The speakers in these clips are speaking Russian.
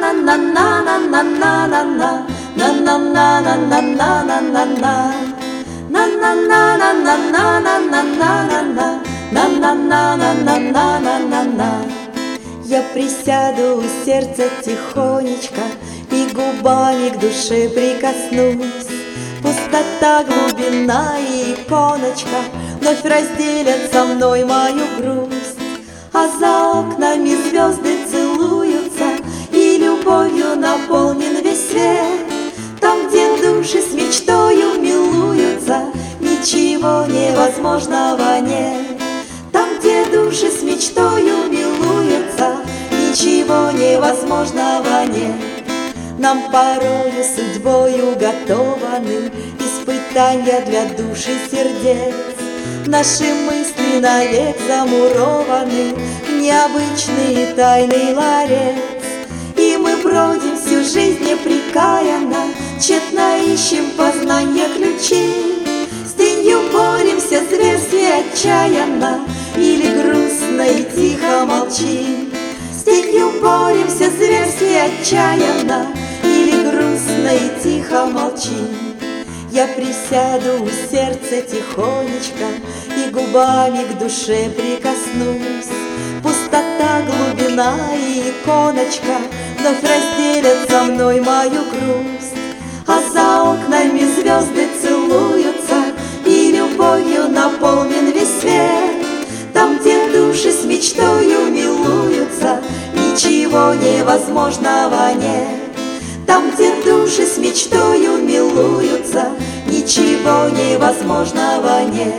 Я присяду у сердца тихонечко и губами к душе прикоснусь. Пустота, глубина и иконочка вновь разделят со мной мою грусть. А за окнами звезды целуются, и любовью наполнен весь свет. Там, где души с мечтою милуются, ничего невозможного нет. Там, где души с мечтою милуются, ничего невозможного нет. Нам порою судьбою уготованы испытания для душ и сердец. Наши мысли навек замурованы в необычный тайный ларец. И мы бродим всю жизнь непрекаянно, тщетно ищем познания ключей. С тенью боремся зверски отчаянно, или грустно и тихо молчим. С тенью боремся зверски отчаянно, или грустно и тихо молчим. Я присяду у сердца тихонечко и губами к душе прикоснусь. Пустота, глубина и иконочка вновь разделят со мной мою грусть. А за окнами звезды целуются, и любовью наполнен весь свет. Там, где души с мечтою милуются, ничего невозможного нет. Там, где души с мечтою милуются, ничего невозможного нет.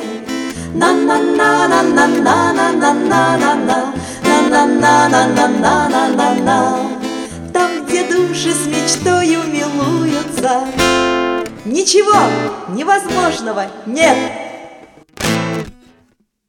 На-на-на-на-на-на-на-на-на-на-на-на-на-на-на. Там, где души с мечтою милуются, ничего невозможного нет.